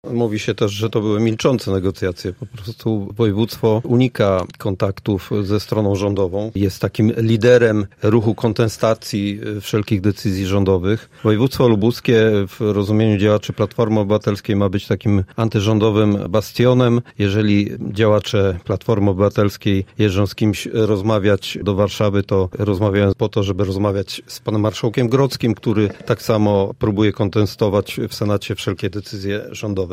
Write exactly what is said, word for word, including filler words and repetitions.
Mówi się też, że to były milczące negocjacje. Po prostu województwo unika kontaktów ze stroną rządową. Jest takim liderem ruchu kontestacji wszelkich decyzji rządowych. Województwo lubuskie w rozumieniu działaczy Platformy Obywatelskiej ma być takim antyrządowym bastionem. Jeżeli działacze Platformy Obywatelskiej jeżdżą z kimś rozmawiać do Warszawy, to rozmawiają po to, żeby rozmawiać z panem marszałkiem Grodzkim, który tak samo próbuje kontestować w Senacie wszelkie decyzje rządowe.